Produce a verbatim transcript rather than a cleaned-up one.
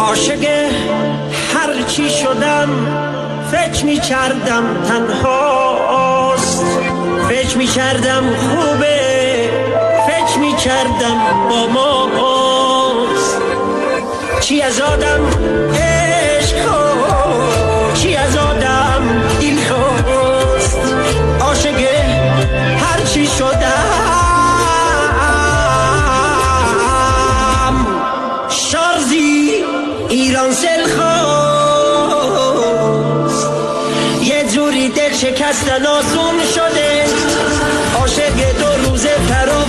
عاشق هر چی شدم فکر می کردم تنهاست، فکر می کردم خوبه، فکر می کردم با ماست. چی از آدم عشق خواست، چی از آدم دل خواست. عاشق هر چی شدم شارزی ایران سل خواست. یه جوری دل شکستن آسون شده، عاشق دو روزه فرار